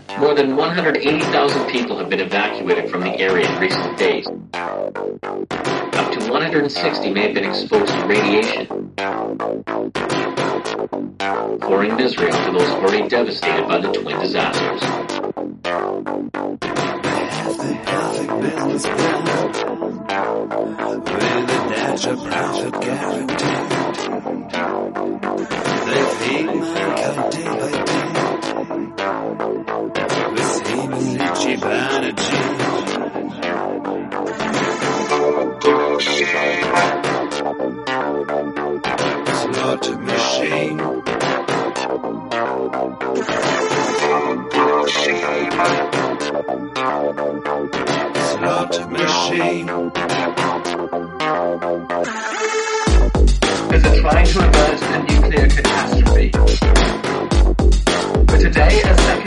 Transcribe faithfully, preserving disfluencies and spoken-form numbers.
More than one hundred eighty thousand people have been evacuated from the area in recent days. Up to one hundred sixty may have been exposed to radiation, pouring misery onto those already devastated by the twin disasters. With an extra profit guaranteed, they feed mankind day by day with seemingly cheap energy. Slaughter machine. Slaughter machine. As they're trying to avert a nuclear catastrophe,